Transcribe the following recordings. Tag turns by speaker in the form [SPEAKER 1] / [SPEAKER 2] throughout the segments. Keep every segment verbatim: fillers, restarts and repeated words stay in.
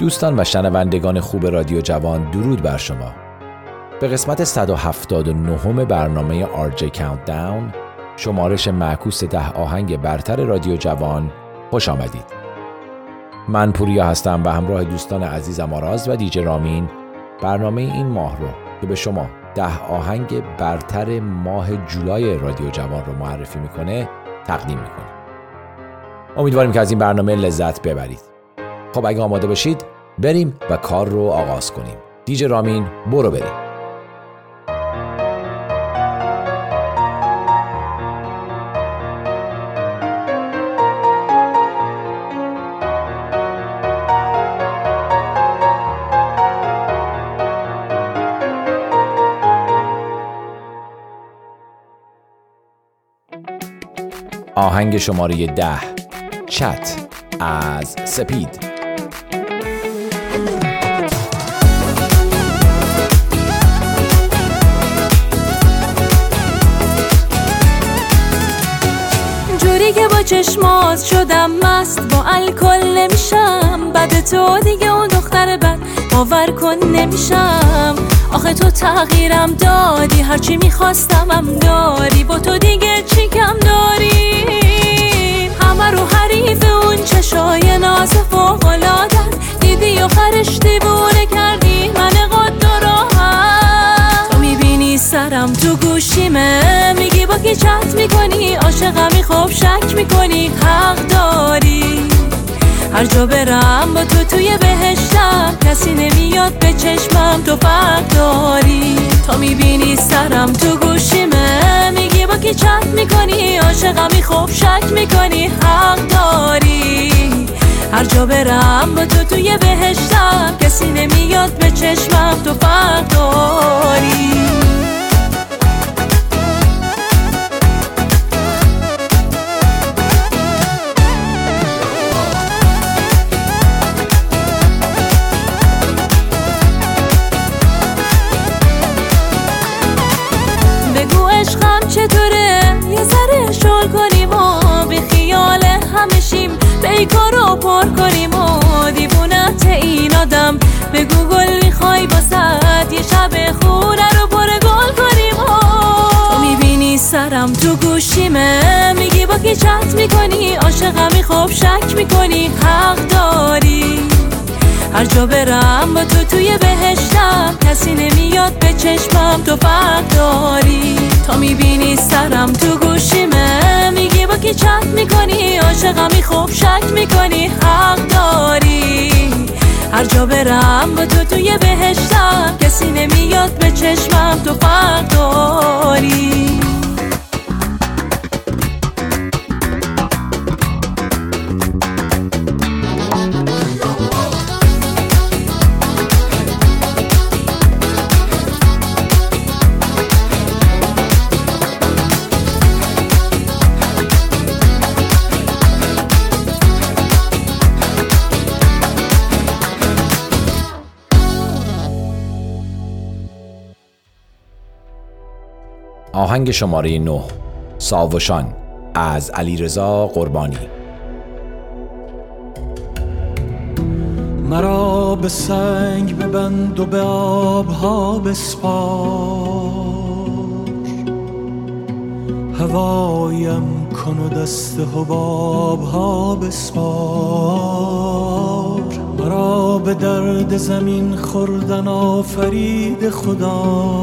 [SPEAKER 1] دوستان و شنوندگان خوب رادیو جوان، درود بر شما. به قسمت صد و هفتاد و نه برنامه آر جی کاونتداون، شمارش معکوس ده آهنگ برتر رادیو جوان، خوش آمدید. من پوریا هستم و همراه دوستان عزیزم آراز و دیجی رامین برنامه این ماه رو که به شما ده آهنگ برتر ماه جولای رادیو جوان رو معرفی میکنه تقدیم میکنه. امیدواریم که از این برنامه لذت ببرید. خب اگه آماده باشید بریم و کار رو آغاز کنیم. دیجی رامین برو بریم. آهنگ شماره ده، چت از سپید.
[SPEAKER 2] جوری که با چشمات شدم مست، با الکل نمیشم، بعد تو دیگه اون دختر بد باور کن نمیشم. آخه تو تغییرم دادی، هرچی میخواستم هم داری، با تو دیگه چی کم داری؟ همه رو حریف اون چشای ناز فوق‌العاده‌ن، دیدی آخرش دیوونه کردی من قد و راحت. تو میبینی سرم تو گوشیمه، میگی با کی چت میکنی، عاشقمی خوب شک میکنی، حق داری. هر جا برم با تو توی بهشتم، کسی نمیاد به چشمم، تو فرق داری. تو میبینی سرم تو گوشیمه، میگی با کی چت میکنی، عاشقمی خوب شک میکنی، حق داری. هر جا برم با تو توی بهشتم، کسی نمیاد به چشمم، تو فرق داری. چطوره یه ذره شل کنیم و بی خیال همشیم، بیکارو پر کنیم و دیوونت این آدم به گوگل میخوای باسد یه شب خونه رو پر گل کنیم و تو میبینی سرم تو گوشیمه، میگی با کی چت میکنی، عاشقمی خوب شک میکنی، حق داری. هر جا برم با تو توی بهشتم، کسی نمیاد به چشمم، تو فرق داری. تو میبینی سرم تو گوشیمه، میگی با کی چت میکنی، عاشقمی خوب شک میکنی، حق داری. هر جا برم با تو توی بهشتم، کسی نمیاد به چشمم، تو فرق داری.
[SPEAKER 1] آهنگ شماره نه، ساوشان از علیرضا قربانی.
[SPEAKER 3] مرا به سنگ ببند و به آبها بسپار، هوایم کن و دست حبابها بسپار. مرا به درد زمین خوردن آفرید خدا،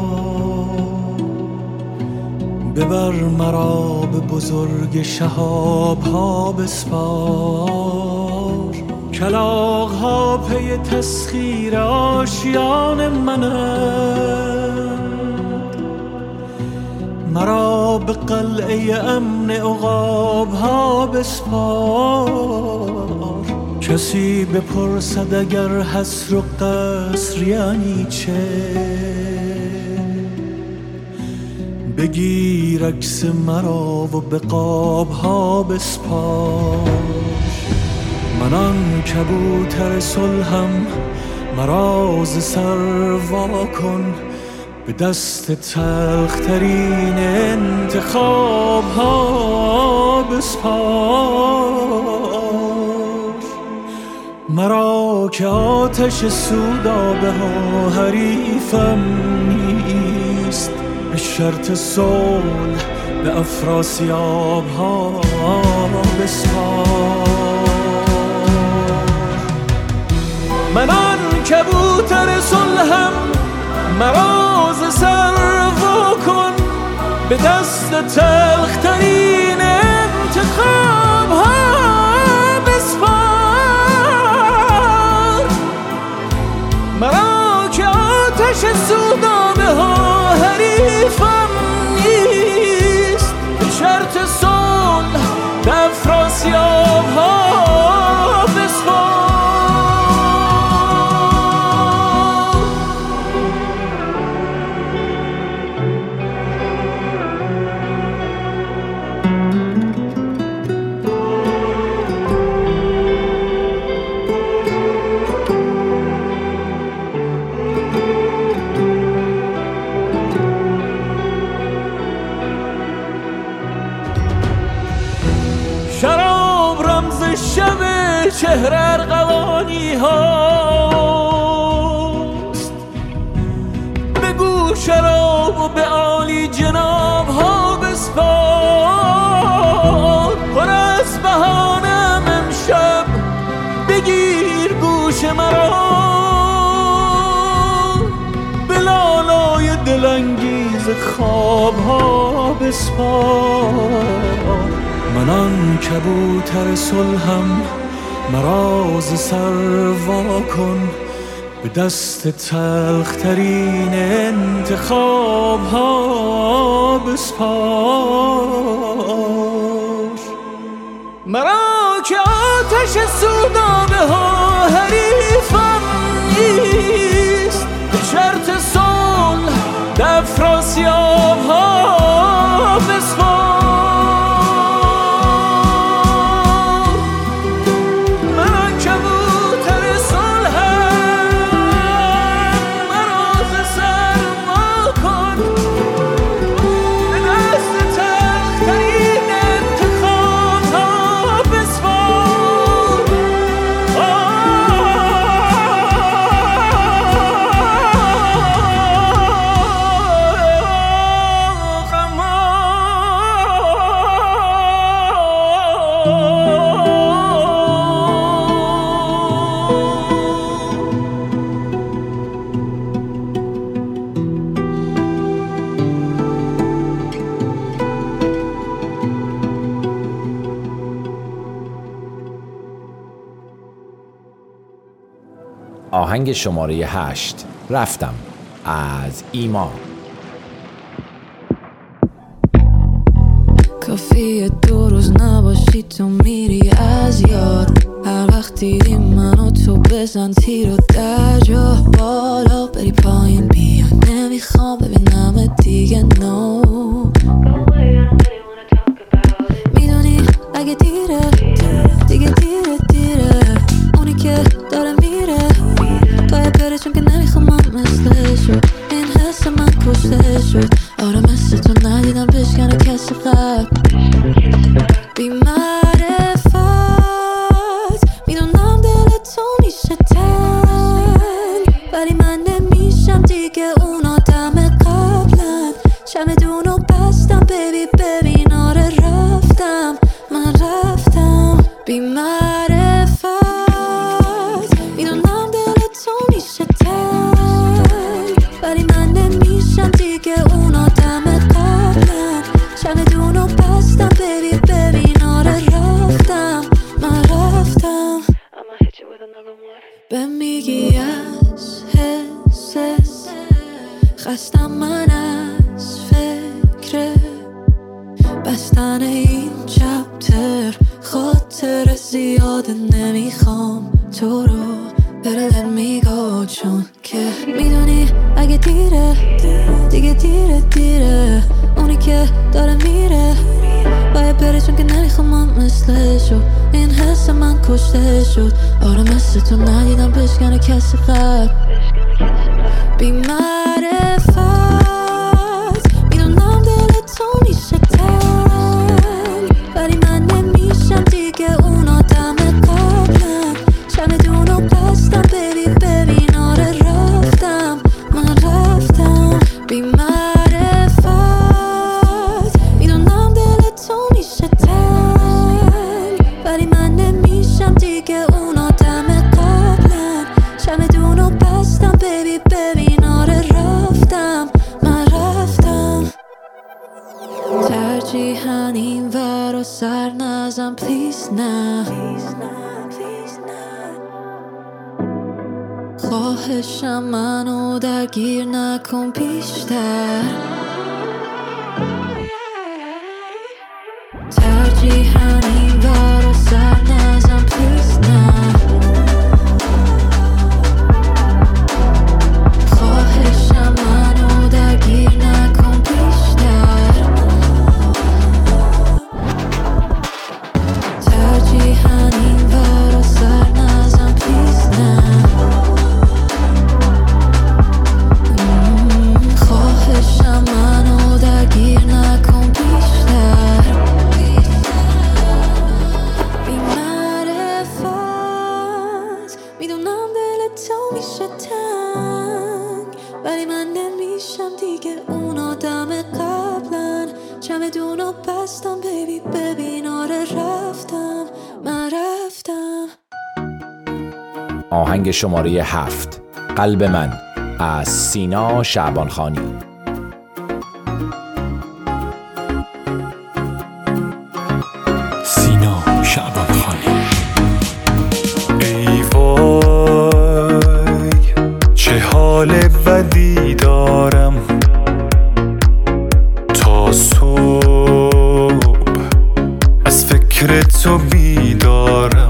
[SPEAKER 3] ببر مرا به بزرگ شهابها بسپار. کلاغ‌ها پی تسخیر آشیان منند، مرا به قلعه امن عقاب‌ها بسپار. کسی بپرسد اگر حصر و قصر یعنی چه، بگیر عکس مرا و به قاب‌ها بسپار. من آن کبوتر صلحم، مرا ز سر وا کن، به دست تلخترین انتخاب ها بسپار. مرا که آتش سودابه ها حریفم نیست، به شرط صلح به افراسیاب ها بسپار. من آن کبوتر صلحم، مرا ز سر واکن، به دست تلخترین انتخاب ها بسپار. مرا که آتش سودابه ها حریفم نیست، به شرط صلح به افراسیاب ها بسپار. شراب رمز شب چهر ارغوانی هاست، بگو شراب و به عالی جناب ها بسپار. پر از بهانم امشب بگیر گوش مرا، به لالای دلانگیز خواب ها بسپار. من آن کبوتر صلحم، مرا ز سر واکن، به دست تلخترین انتخاب ها بسپار. مرا که آتش سودابه ها حریفم نیست، به شرط صلح به افراسیاب ها بسپار.
[SPEAKER 1] آهنگ شماره هشت، رفتم، از ایما.
[SPEAKER 2] کافیه دو روز نباشی تو میری از یاد، هر وقت دیدی منو تو بزن تیر و در جا، بالا بری پایین بیا، نمیخوام ببینم دیگه نو. میدونی اگه دیره دیگه دیره دیره، اونی که داره میره باید بره، چون که نمیخوام من مثل شد، این حس من کشته شد. آره مثل تو ندیدم بشکنه کسی قبل، بی معرفت میدونم دل تو میشه تنگ، ولی من نمیشم دیگه اون آدم قبلن. چمدونو بستم بیبی ببین، آره رفتم من رفتم. بی معرفت میدونم دل تو میشه تنگ، ولی من نمیشم دیگه اون آدم قبلن. چمدونو بستم بیبی ببین، آره رفتم من رفتم. به میگی از حسس خستم من از فکر بستن این چپتر، خاطر زیاده نمیخوام تو رو بره let me go، چون که میدونی اگه دیره دیگه دیره دیره، اونی که داره میره باید بره، چون که نمیخوام من مثل شد، این حس من کشته شد. آره مثل تو ندیدم بشکنه کسی قبل، بی معرفت میدونم دل تو میشه تنگ، ولی من نمیشم دیگه اون آدم قبلن. چمدونو این ور و سر نزن پلیز نه خواهشم منو درگیر نکن بیشتر ترجیحاً این ور و سر نزن پلیز نه خواهشم منو درگیر نکن بیشتر ترجیحاً این ور و سر نزن پلیز نه خواهشم منو درگیر نکن بیشتر بی معرفت میدونم دل تو میشه تنگ ولی من نمیشم دیگه اون آدم قبلن چمدونو بستم بیبی ببین آره رفتم من رفتم.
[SPEAKER 1] آهنگ شماره هفت قلب من از سینا شعبانخانی.
[SPEAKER 3] سینا شعبانخانی. ای وای چه حال بدی دارم تا صبح از فکر تو بیدارم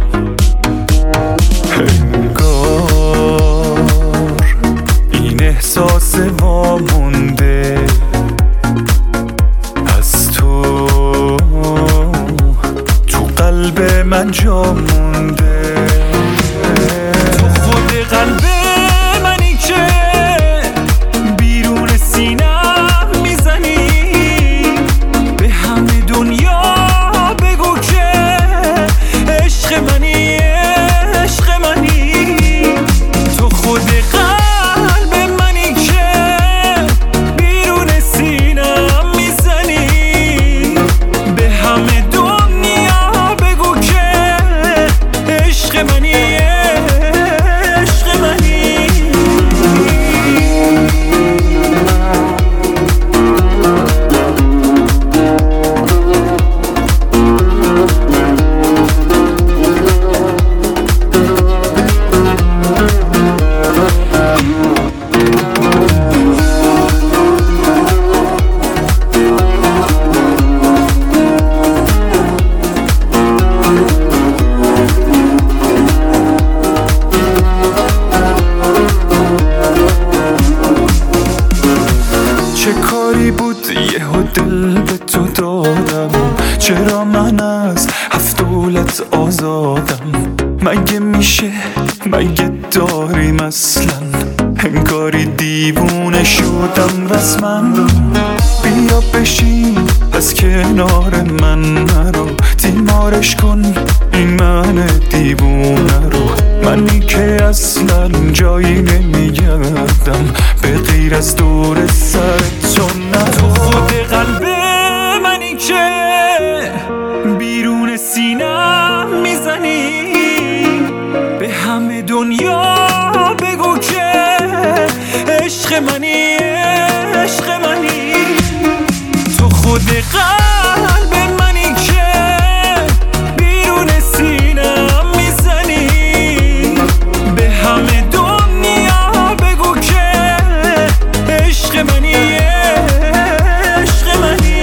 [SPEAKER 3] احساس وامونده از تو تو قلب من جا مونده تو خود قلب منی که بیرون سینم میزنی به همه دنیا بگو که عشق منی عشق منی تو خود قلب چرا من از هفت دولت آزادم مگه میشه مگه داریم اصلا انگاری دیوونه شدم رسما بیا بشین از کنار من نرو تیمارش کن این من دیوونه رو منی که اصلا جایی نمیگردم به غیر از دور سر تو نه تو خود قلب منی که بیرون سینم میزنی به همه دنیا بگو که عشق منی عشق منی تو خود قلب منی که بیرون سینم میزنی به همه دنیا بگو که عشق منی عشق منی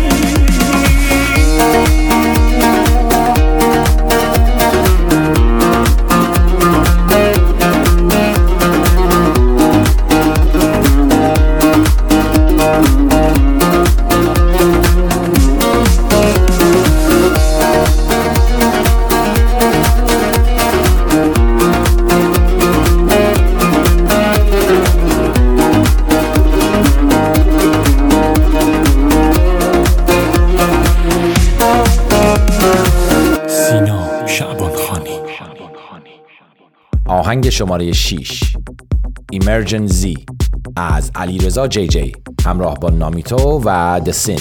[SPEAKER 1] آهنگ شماره شش ایمرجنسی از علیرضا جی جی همراه با نامیتو و دسین.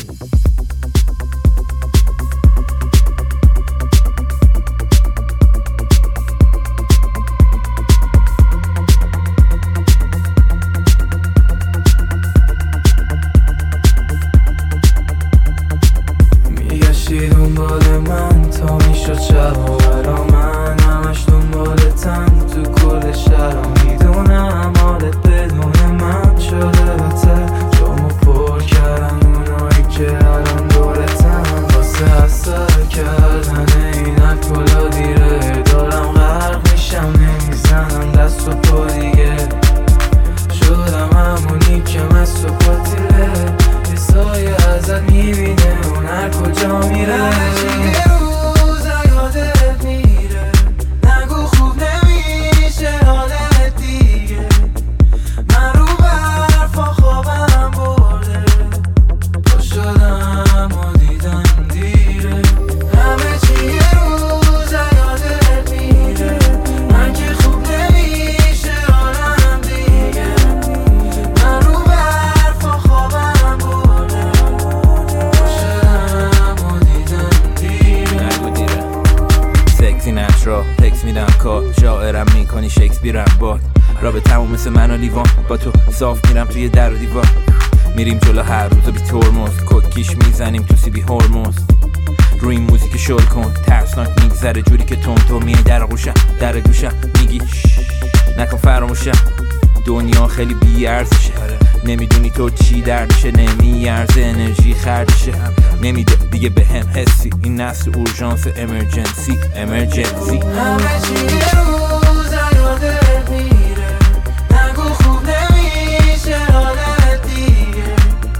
[SPEAKER 4] رابطه‌مون مثل من و لیوان با تو صاف میرم توی در و دیوار میریم جلو هر روز بی ترمز کدکیش میزنیم تو سی بی هرمز روی این موزیک شل کن ترسناک میگذره جوری که تون تو میای در آغوشم در گوشم میگی نکن فراموشم دنیا خیلی بی ارزشه نمیدونی تو چی دردشه نمیارزه انرژی خردشه نمیده دیگه به هم حسی این نسل اورژانس امرجنسی امرجنسی
[SPEAKER 5] همه چی روز یادت میره نگو خوب نمیشه حالت دیگه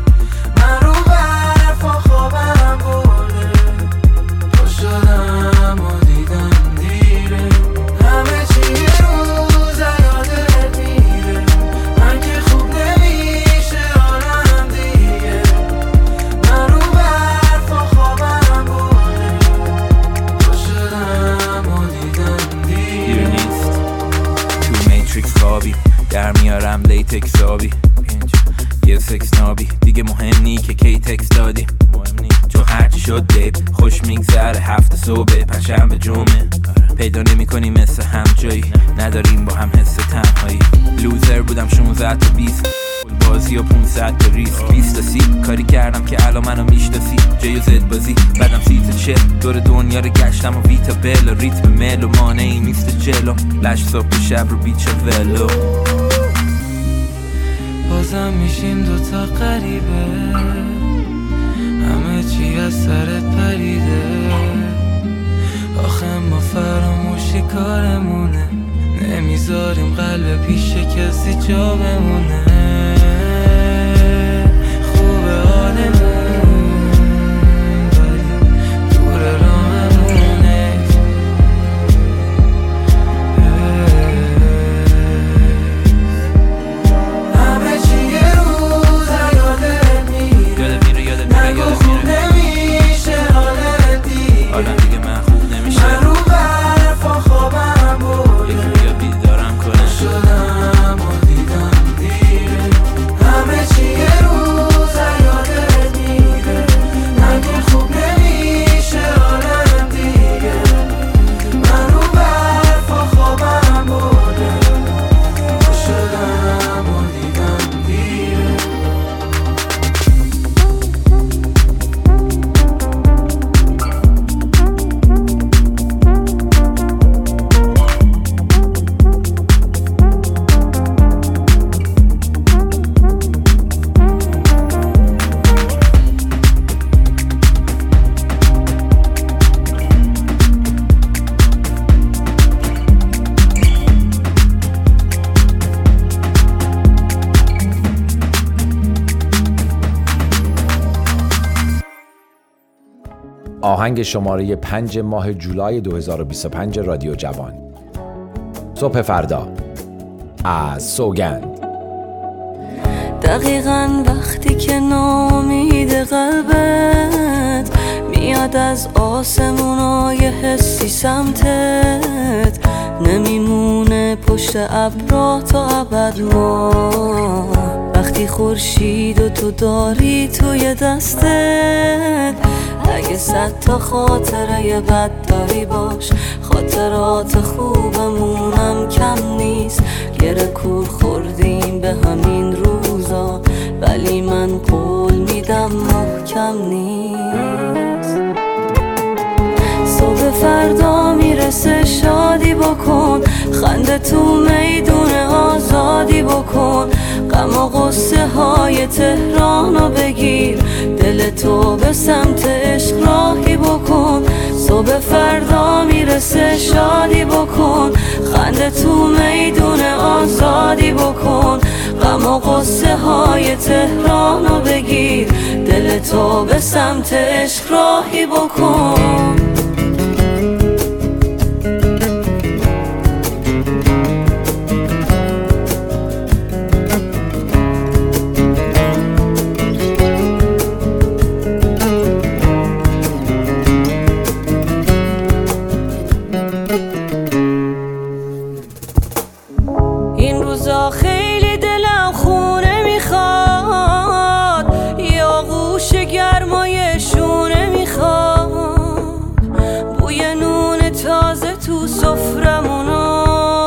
[SPEAKER 5] من رو برفا خوابم برده تو شدم و دیدم دیره همه چی روز یادت میره من که خوب نمیشه حالم دیگه من رو برفا خوابم برده تو شدم و دیدم دیره
[SPEAKER 4] نیست تو میتریکس خوابی در میارم لیتکس آبی یه سکس نابی دیگه مهم نی که کی تکس دادی مهم نی چون هرچی شد بیب خوش میگذره هفته صبح پنجشنبه جمعه پیدا نمی کنی مثل هم جایی نداریم با هم حس تنهایی لوزر بودم شانزده تا بیست بازی و پونصد تا ریسک بیست تا سی کاری کردم که الان منو میشناسی جی و زد بازی بعدم سی تا چل دور دنیا رو گشتم و ویتا بل و ریتم مل و مانعی نیست جلو لش صبح شب رو بیچه ولو
[SPEAKER 5] بازم میشیم دوتا غریبه همه چی از سرت پریده آخه ما فراموشی کارمونه نمیذاریم قلب پیش کسی جا بمونه خوبه حالمون ولی دور راهمونه همه چی یه روز یادت میره
[SPEAKER 4] یادت میره یادت میره
[SPEAKER 5] نگو
[SPEAKER 4] یادت
[SPEAKER 5] خوب
[SPEAKER 4] میره
[SPEAKER 5] نمیشه حالت دیگه
[SPEAKER 4] حالا دیگه من خوب نمیشه
[SPEAKER 5] من رو برفا خوابم برده
[SPEAKER 4] یکی بیا بیدارم کنه
[SPEAKER 5] شدم و دیدم دیره همه چی یه روز یادت میره نگه خوب نمیشه حالم دیگه من رو برفا خوابم برده شدم و دیدم دیره
[SPEAKER 1] آهنگ شماره پنج ماه جولای دو هزار و بیست و پنج رادیو جوان. صبح فردا از سوگند.
[SPEAKER 2] دقیقاً وقتی که ناامید قلبت میاد از آسمونای حسی سمتت نمیمونه پشت ابرا تا ابد ما وقتی خورشید و تو داری توی دستت اگه صد تا خاطره بد داری باش خاطرات خوبمونم کم نیست گره کور خوردیم به همین روزا ولی من قول میدم محکم نیست صبح فردا میرسه شادی بکن خنده تو میدون آزادی بکن غم و غصه های تهرانو بگیر دل تو به سمت عشق راهی بکن صبح فردا میرسه میرسه شادی بکن، خنده تو میدون آزادی بکن، غم و غصه های تهرانو بگیر، دل تو به سمت عشق راهی بکن. این روزا خیلی دلم خونه میخواد، یا غوش گرمای شونه میخواد، بوی نون تازه تو سفرمونو،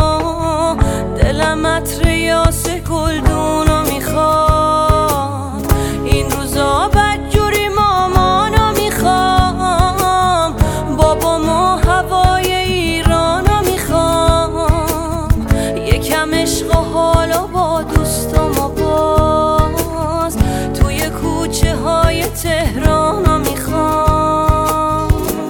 [SPEAKER 2] دلم عطر یاس گلدونو میخواد. این روزا بدجوری مامانو میخوام، بابامو هوای ایرانو میخوام، یکم عشق و حالا با دوستام و باز توی کوچه های تهرانو میخوام.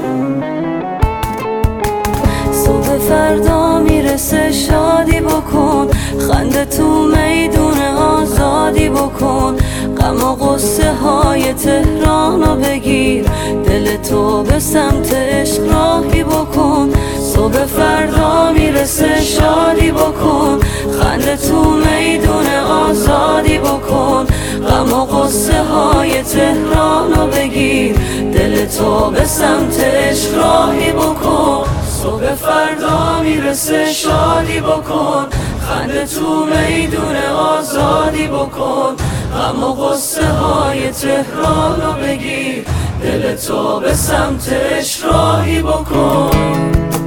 [SPEAKER 2] صبح فردا میرسه شادی بکن، خنده تو میدون آزادی بکن، غم و غصه های تهرانو بگیر، دل تو به سمت عشق راهی بکن. صبح فردا میرسه شادی بکن، خنده تو میدون آزادی بکن، غم و غصه های تهرانو بگیر، دل تو به سمت عشق راهی بکن. صبح فردا میرسه شادی بکن، خنده تو میدون آزادی بکن، غم و غصه های تهرانو بگیر، دل تو به سمت عشق راهی بکن.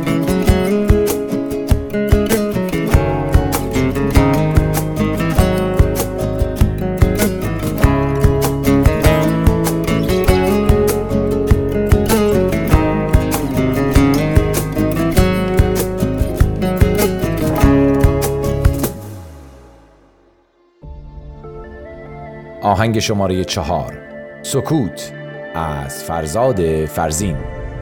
[SPEAKER 1] آهنگ شماره چهار، سکوت از فرزاد فرزین.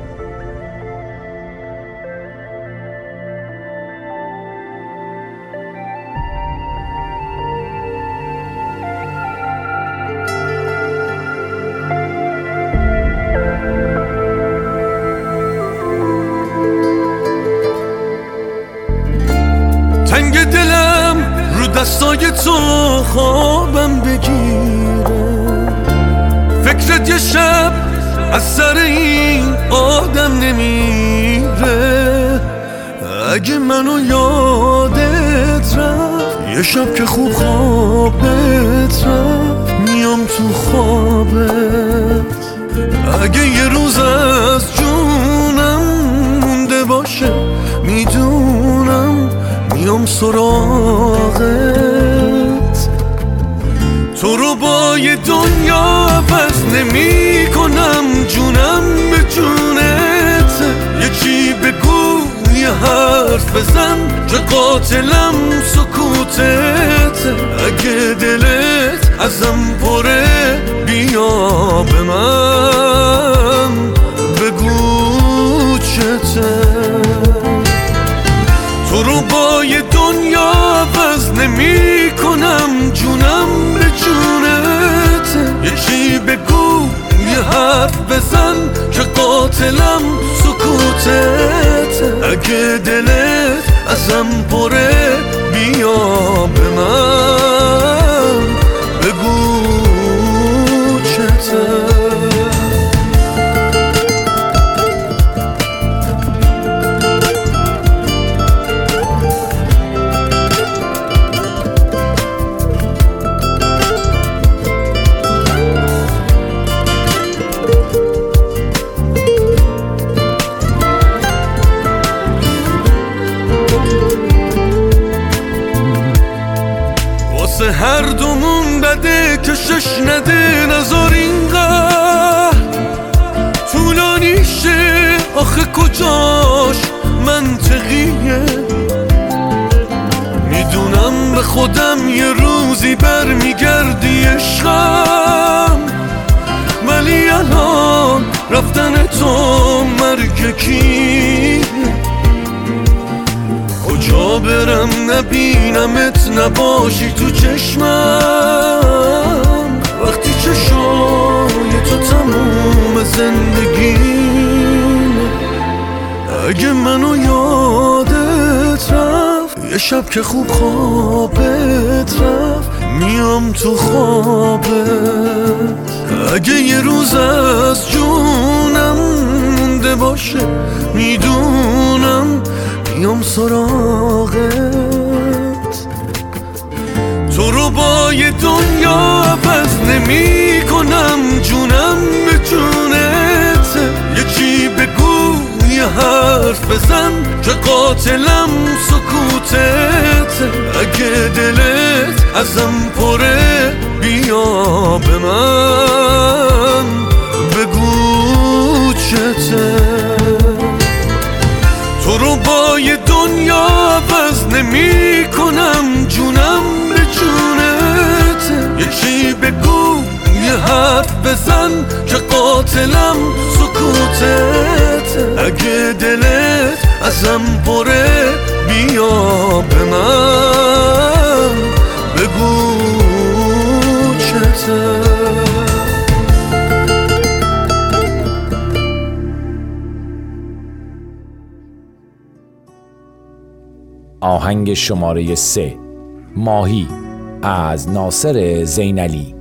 [SPEAKER 3] تنگ دلم رو دستای تو خوابم بگیره، فکرت یه شب از سر این آدم نمیره. اگه منو یادت رفت، یه شب که خوب خوابت رفت، میام تو خوابت. اگه یه روز از جونم مونده باشه، میدونم میام سراغت. تو رو با یه دنیا عوض نمی کنم، جونم به جونت. یکی بگو یه حرف بزن، که قاتلم سکوتت. اگه دلت ازم پره، بیا به من بگو چته. تو رو با یه دنیا عوض نمی کنم، جونم به جونت. یکی بگو یه حرف بزن، که قاتلم سکوتت. اگه دلت ازم پره، بیا به من بگو چته. هر دومون بده کشش نده، نذار اینقدر طولانی شه. آخه کجاش منطقیه؟ میدونم به خودم یه روزی برمیگردی عشقم، ولی الان رفتن تو مرگ کیه؟
[SPEAKER 6] باشم نبینمت نباشی تو چشمم، وقتی چشای تو تموم زندگیم. اگه منو یادت رفت یه شب که خوب خوابت رفت میام تو خوابت. اگه یه روز از جونم مونده باشه میدونم میام سراغت. تو رو با یه دنیا عوض نمی کنم، جونم به جونت. یکی بگو یه حرف بزن که قاتلم سکوتت. اگه دلت ازم پره بیا به من بگو چته. تو رو با یه دنیا عوض نمی کنم، جونم به جونت. یکی بگو یه حرف بزن که قاتلم سکوتت. اگه دلت ازم پره بیا به من بگو چته.
[SPEAKER 1] آهنگ شماره سه، ماهی از ناصر زینالی.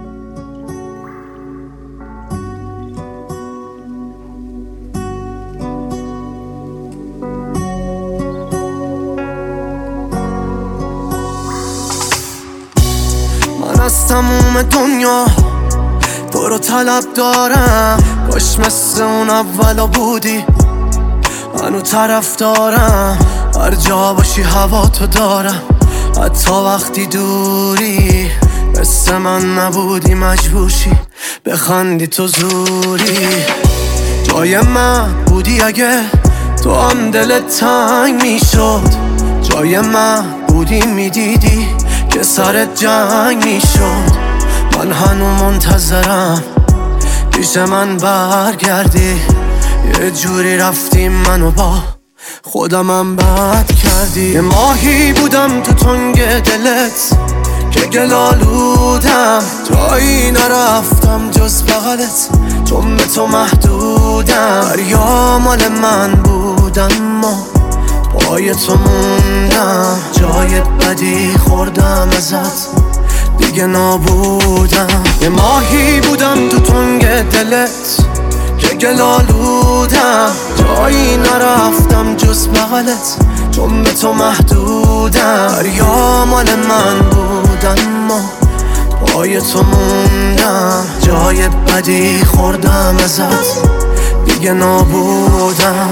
[SPEAKER 7] من از تموم دنیا تو رو طلب دارم، کاش مثل اون اولا بودی منو طرف دارم. هر جا باشی هوا تو دارم، حتی وقتی دوری مثل من نبودی مجبوشی بخندی تو زوری. جای من بودی اگه تو هم دلت تنگ میشد، جای من بودی میدیدی که سرت جنگ میشد. من هنو منتظرم پیش من برگردی، یه جوری رفتیم منو با خودمم بد کردی. یه ماهی بودم تو تنگ دلت که گلالودم، جایی نرفتم جز بغلت چون به تو محدودم. دریا مال من بودم ما پای تو موندم، جای بدی خوردم ازت دیگه نابودم. یه ماهی بودم تو تنگ دلت که گلالودم، جایی نرفتم جز بغلت چون به تو محدودم. دریا مال من بودم ما پای تو موندم، جای بدی خوردم ازت دیگه نابودم.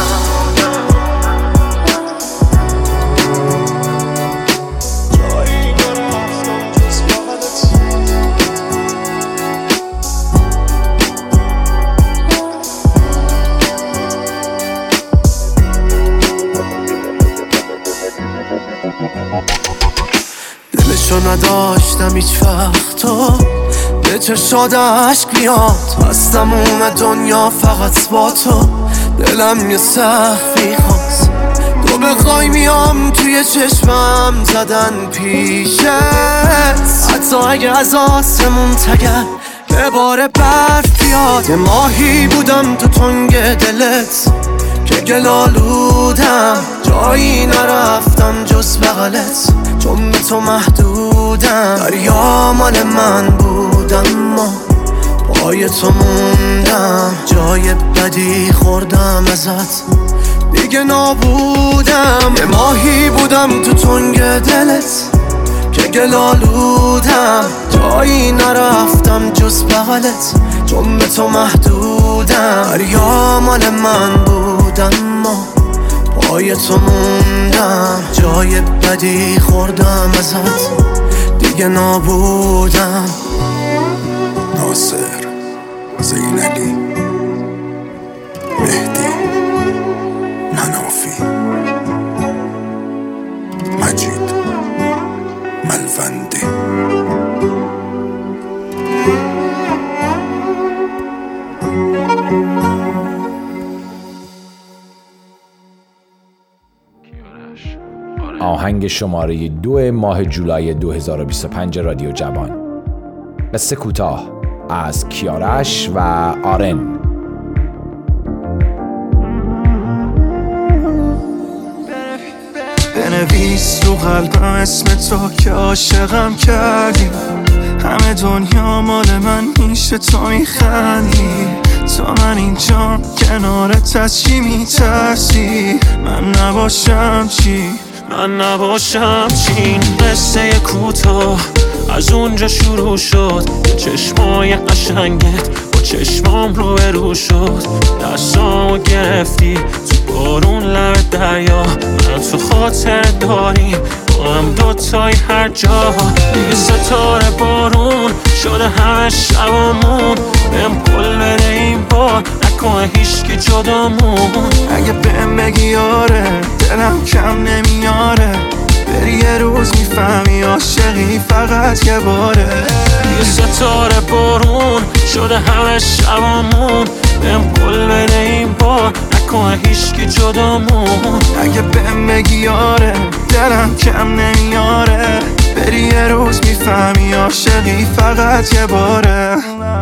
[SPEAKER 7] دلشو نداشتم هیچ وقت تو به چشاد عشق بیاد، از تموم دنیا فقط با تو دلم یه سخفی خواست. تو بخوای میام توی چشمم زدن پیشت، حتی اگه از آسمون تگر یه بار برف بیاد. یه ماهی بودم تو تنگ دلت که گلالودم، جایی نرفتم جز بغلت چون به تو محدودم. دریا مال من بودم ما پای تو موندم، جای بدی خوردم ازت دیگه نابودم. یه ماهی بودم تو تنگ دلت که گلالودم، جایی نرفتم جز بغلت چون به تو محدودم. دریا مال من بودم ما پای تو موندم، جای بدی خوردم ازت دیگه نابودم.
[SPEAKER 8] ناصر زینالی، مهدی منافی، مجید ملونده.
[SPEAKER 4] کیارش آره
[SPEAKER 1] آهنگ شماره دو ماه جولای دو هزار و بیست و پنج رادیو جوان. قصه کوتاه از کیارش و آرن.
[SPEAKER 7] بنویس رو قلبم اسم تو که عاشقم کردی، همه دنیا مال من میشه تو میخندی، تو من اینجا کنارت از چی میترسی؟ من نباشم چی؟ من نباشم چی؟ این قصه کوتاه از اونجا شروع شد، چشمای قشنگت با چشمام رو برو شد، دستامو گرفتی تو بارون لب دریا، من تو خاطر داریم با هم دوتای هر جا، دیگه ستاره بارون شده همه شبامون، بهم قول بده این بار نکنه هیچکی جدامون، اگه بهم بگی آره دلم کم نمیاره، بری یه روز میفهمی عاشقی فقط یه باره، یه ستاره بارون شده همه شبامون، بهم قول بده این بار نکنه هیچکی جدامون، اگه بهم بگی آره دلم کم نمیاره، بری یه روز میفهمی عاشقی فقط یه باره.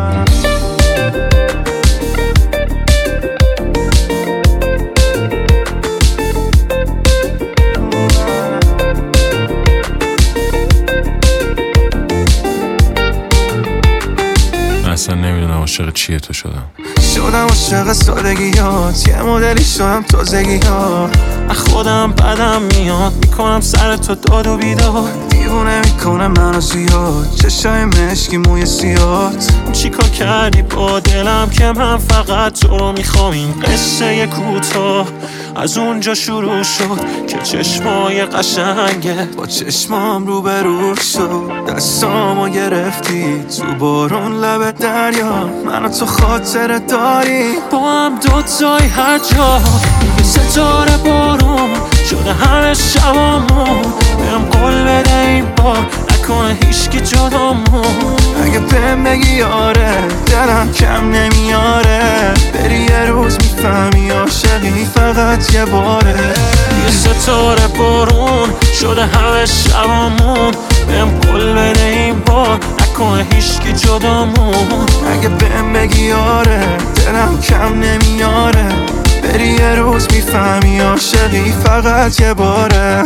[SPEAKER 6] اصلا نمیدونم عاشق چیه تو شدم
[SPEAKER 7] شدم عاشق سادگیات، یه مدلی شدم تازگیات، خودم بدم میاد میکنم سر تو داد و بیداد، دیوونه میکنه منو زیاد، چشای مشکی موی سیات، چیکار کردی با دلم که من فقط تو رو میخوام، این قصه کوتاه از اونجا شروع شد که چشمای قشنگت با چشمام رو برو شد، دستامو گرفتی تو بارون لب دریا، منو تو خاطر داری با هم دوتای هر جا، دیگه ستاره بارون شده همه شبامون، بهم قول بده این بار نکنه هیچکی جدامون، اگه بهم بگی آره دلم کم نمیاره، بری یه روز میفهمی عاشقی فقط یه باره، یه ستاره بارون شده همه شبامون، بهم قول بده این بار نکنه هیچکی جدامون، اگه بهم بگی آره دلم کم نمیاره، بری یه روز میفهمی عاشقی فقط یه باره.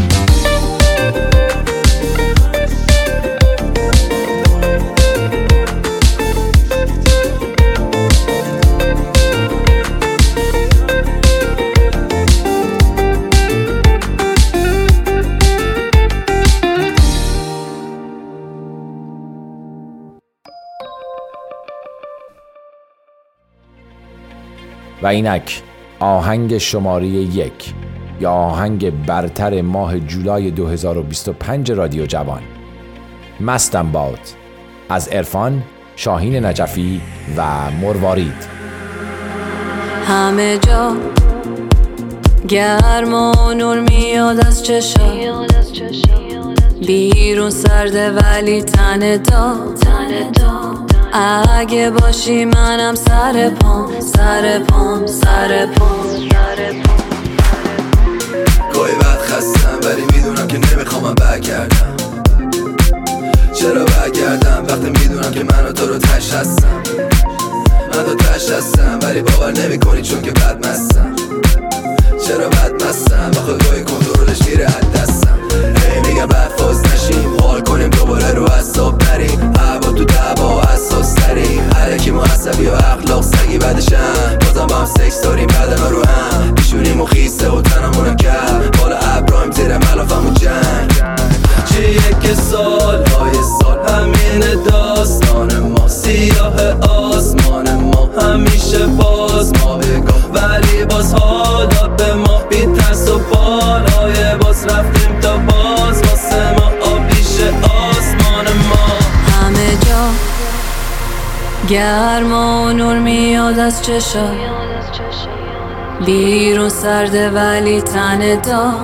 [SPEAKER 1] و اینک آهنگ شماره یک یا آهنگ برتر ماه جولای دو هزار و بیست و پنج رادیو جوان، مستم باد از عرفان، شاهین نجفی و مروارید.
[SPEAKER 2] همه جا گرم و نور میاد از چشم، بیرون سرده ولی تن دا اگه باشی منم سر پام سر پام سر پام سر پام.
[SPEAKER 9] گاهی وقت خستم ولی میدونم که نمیخوام برگردم، چرا برگردم وقتی میدونم که من و تو رو تش هستم، من تو تش هستم ولی باور نمی کنی چون که بد مستم، چرا بد مستم آخه گاهی کنترلش میره از دستم، هی میگم بعد فاز نشیم حال کنیم دوباره رو حساب نریم، هوا تو دعوا حساس تریم، علکی ما عصبی و اخلاق سگی بعدشم بازم با هم سکس داریم بدنا رو هم پیشونیم و خیسه و تنمونم کرد بالا ابراهیم زیر ملافم و جنگ، چیه که سالهای سال همین داستان ما، سیاه آسمان ما همیشه باز ما بگاه ولی باز حالا به ما بی ترس و بالای باز رفتیم تا باز واسه ما آبیش آسمان ما.
[SPEAKER 2] همه جا گرم و نور میاد از چشا، بیرون سرده ولی تن دا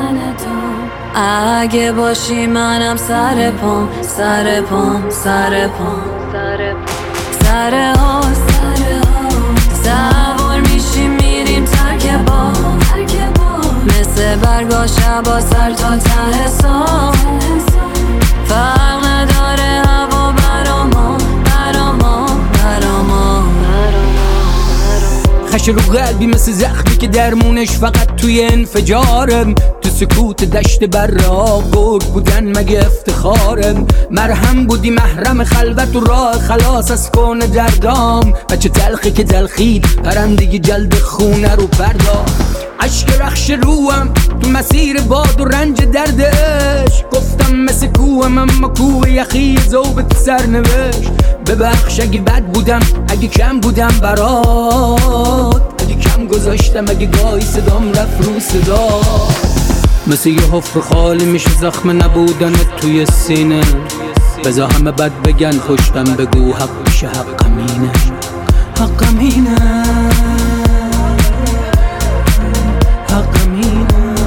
[SPEAKER 2] اگه باشی منم سر پام سر پام سر پام سر ها سوار میشیم میریم ترک با مثل برگا شب شبا سر تا ته سام فرق نداره هوا برا ما برا ما برا ما.
[SPEAKER 5] خش رو قلبی مثل زخمی که درمونش فقط توی انفجارم. تو سکوت دشت برا گرگ بودن مگه افتخارم. مرهم بودی محرم خلوت و راه خلاص از کون دردام. بچه تلخی که تلخید پرندگی جلد خونه رو پرداخت. عشق رخش روم تو مسیر باد و رنج دردش. گفتم مثل کوهم اما کوه یخی ذوبت سرنوشت. ببخش اگه بد بودم اگه کم بودم برات. اگه کم گذاشتم اگه گاهی صدام رفت رو صدا. مثل یه حفر خالی میشه زخم نبودنت توی سینه. بذار همه بد بگن پشتم بگو حق میشه حقم اینه حقم اینه حقم اینه.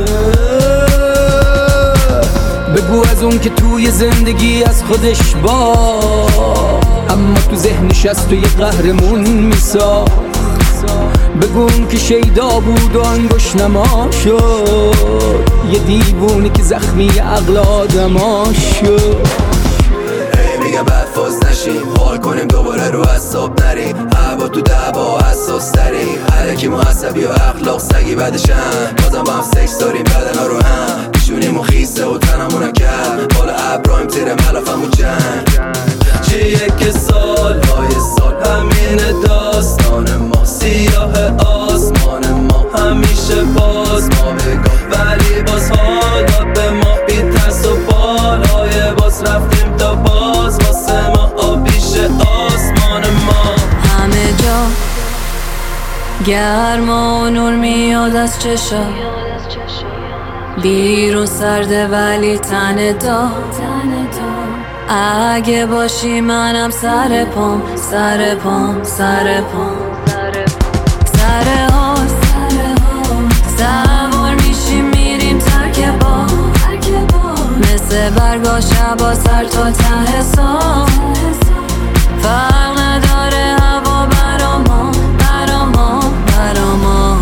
[SPEAKER 5] بگو از اون که توی زندگی از خودش با اما تو ذهنش از تو یه قهرمون میساخت. بگو اون که شیدا بود و انگوش نما شد. یه دیوونی که زخمی عقل آدما شد.
[SPEAKER 9] هی میگم بعد فاز نشیم حال کنیم دوباره رو حساب نریم. هوا تو دعوا حساس تریم. علکی محسبی و اخلاق سگی بعدشن. بازم با هم سکس داریم بدنا رو هم پیشونیم و خیسه و تنمونم کرد. بالا ابراهیم تیر ملافم و جنگ. چیه که سالهای سال همین داستان ما. سیاه آسمان ما همیشه باز ما بگاه. ولی باز حالا به ما بی ترس و بالای باز رفتیم تا باز واسه ما آبیش آسمان ما.
[SPEAKER 2] همه جا گرما و نور میاد از چشا. بیرون سرده ولی تن دار. اگه باشی منم سر پام سر پام سر پام. سر ها سوار میشیم میریم ترک با. مثل برگا شبا سر تا ته سام فرق نداره هوا برا ما برا ما برا ما.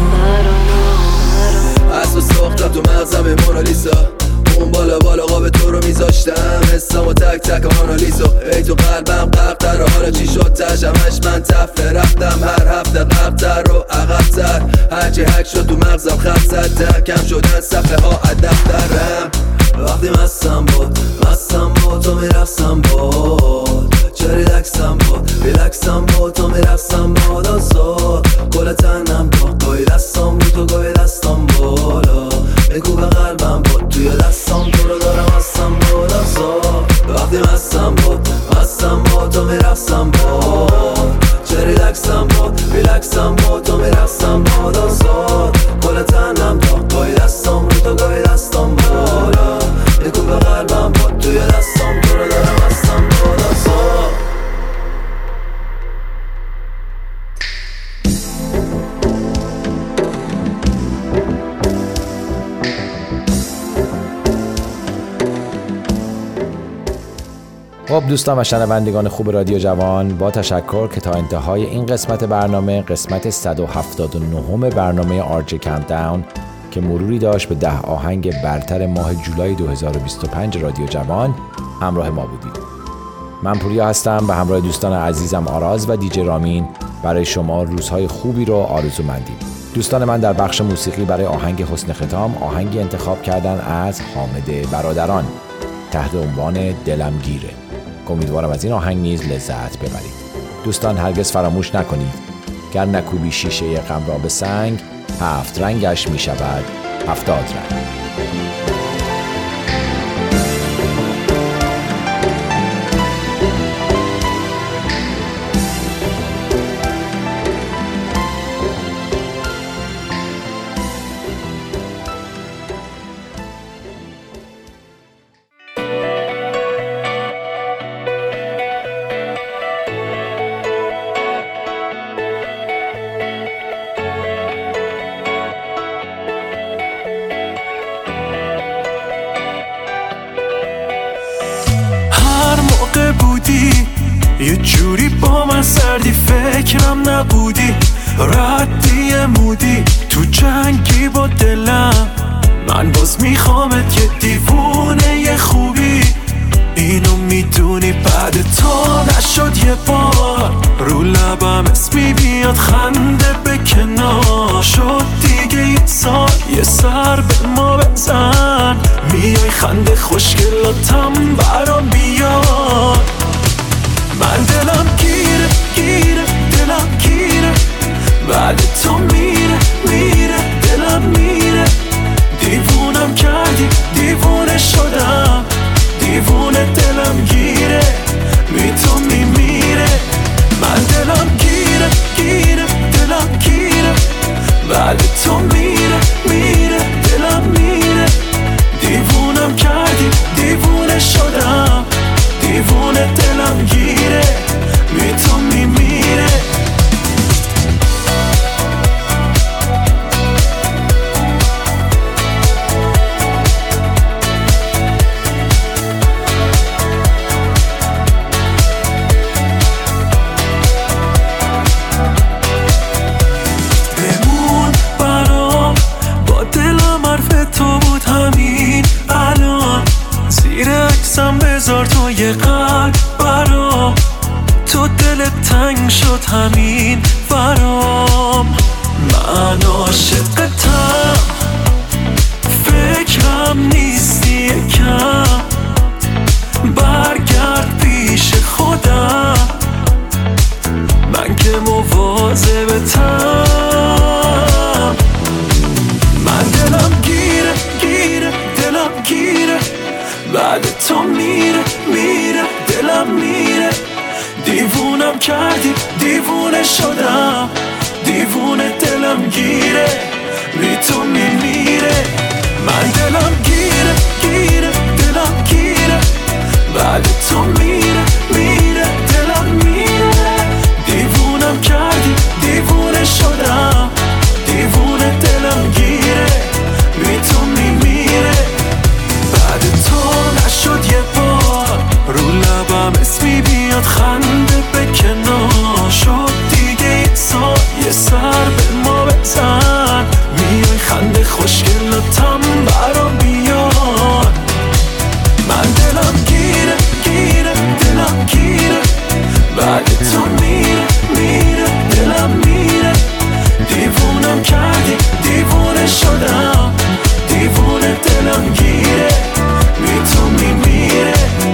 [SPEAKER 9] از تو ساختم تو مغزم مونالیزا. اون بالا بالا قاب تو رو میذاشتم. حسام و تک تک آنالیزو. ای تو قلبم قرقتر حالا چی شد تشمش من تفه رفتم. هر هفته قبتر رو عقبتر. هرچی حک شد تو مغزم خط زدم. کم شدن صفحه ها عدفترم. وقتی مستم بود مستم بود تو میرفتم بود. چه ریلکسم بود ریلکسم بود تو میرفتم بود. آزاد کل تنم داد گاهی دستم بود و گاهی دستم بالا. بگو به قلبم بود توی دستم تو رو دارم هستم بود. آزاد وقتی مستم بود مستم بود تو میرفتم بود. چه ریلکسم بود ریلکسم بود تو میرفتم بود. آزاد کل تنم داد گاهی دستم بود و گاهی دستم بالا. بگو به قلبم بود توی دستم تو رو دارم هستم بود. آزاد
[SPEAKER 1] خب دوستان و شنوندگان خوب رادیو جوان، با تشکر که تا انتهای این قسمت برنامه، قسمت صد و هفتاد و نه برنامه آر جی کانتداون که مروری داشت به ده آهنگ برتر ماه جولای دو هزار و بیست و پنج رادیو جوان همراه ما بودید. من پوریا هستم به همراه دوستان عزیزم آراز و دیجی رامین برای شما روزهای خوبی رو آرزو مندیم. دوستان من در بخش موسیقی برای آهنگ حسن ختام آهنگی انتخاب کردن از حامد برادران تحت عنوان دلم گیره. امیدوارم از این آهنگ نیز لذت ببرید. دوستان هرگز فراموش نکنید گر نکوبی شیشه غم را به سنگ، هفت رنگش می شود هفتاد رنگ.
[SPEAKER 3] یه جوری با من سردی فکرم نبودی. ردی مودی تو جنگی با دلم. من باز می میاد خنده به کنار شد دیگه این سال یه سر به ما بزن میای خنده خوشگلاتم برام بیاد من دلم گیره گیره دلم گیره بعد تو میره میره دلم میره دیوونم کردی دیوونه شدم دیوونه دلم گیره بی تو میمیره من دلم گیره گیره دلم گیره بعد تو میره میره دلم میره دیوونم کردی دیوونه شدم دیوونه دلم گیره بی تو میمیره بمون برام با دلم حرف تو بود همین الان زیر عکسم بذار تو یه قلب برام تو دلت تنگ شد همین برام من عاشقتم فکرم نیستی یکم برگرد پیش خودم من که مواظبتم من دلم گیره گیره دلم گیره بعد تو میره میره دلم میره دیوونم کردی دیوونه شدم دیوونه دلم گیره بی تو میمیره من دلم گیره گیره دلم گیره بعد تو میره میره دلم میره دیوونم کردی دیوونه شدم دیوونه دلم گیره بی تو میمیره بعد تو نشد یه بار رو لبم اسمی بیاد خنده به کنار شد دیگه این سال یه سر به ما بزن میای خنده خوشگلاتم برام بیاد من دلم گیره گیره دلم گیره بعد تو میره میره دلم میره دیوونم کردی دیوونه شدم دیوونه دلم گیره بی تو میمیره